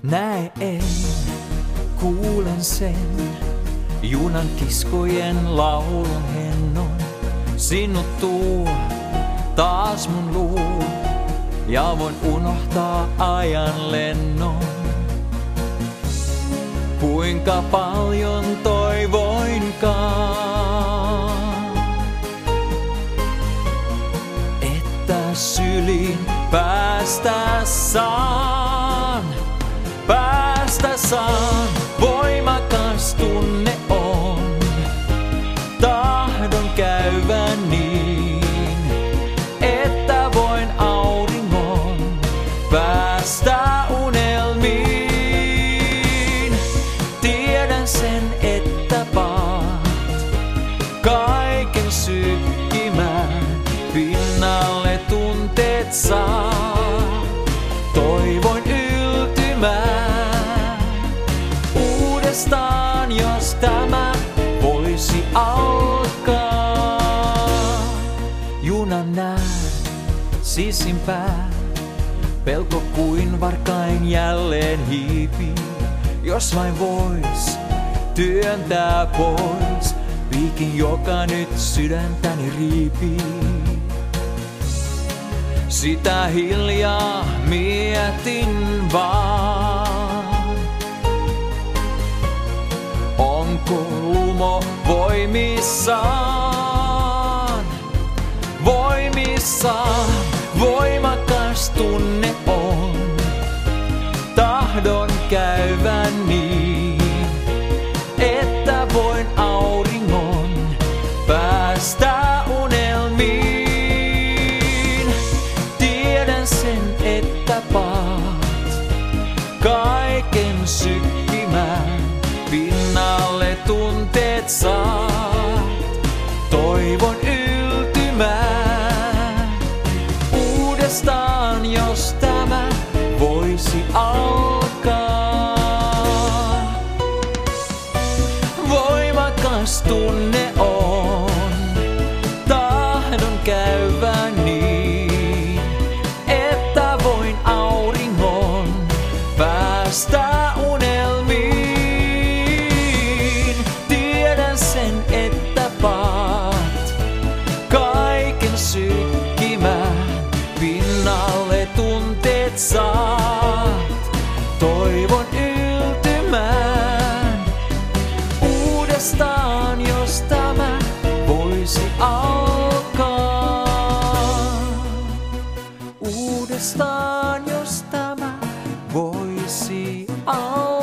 Näen, kuulen sen, junan kiskojen laulun hennon. Sinut tuo taas mun luo, ja voin unohtaa ajan lennon. Kuinka paljon toivoinkaan, että syliin päästä saan. Voimakas tunne on, tahdon käyvän niin, että voin auringon päästä unelmiin. Tiedän sen, että paat kaiken sykkimään, pinnalle tunteet saa. Toivoin yltymään uudestaan, jos tämä voisi alkaa. Junan näen sisimpään, pelko kuin varkain jälleen hiipii. Jos vain vois työntää pois piikin, joka nyt sydäntäni riipii. Sitä hiljaa mietin vaan, onko lumo voimissaan? Voimakas tunne on, tahdon käyvän niin, että voin auringon päästä unelmiin. Tiedän sen, että paat kaiken sykkimään, pinnalle tunteet saat. Toivon yltymään uudestaan, jos tämä voisi alkaa. Voimakas tunne on, tahdon käyvän niin, että voin auringon päästä unelmiin. Tiedän sen, että paat kaiken sykkimään, pinnalle tunteet saat. Toivon yltymään uudestaan, jos tämä voisi alkaa. Uudestaan, jos tämä voisi alkaa.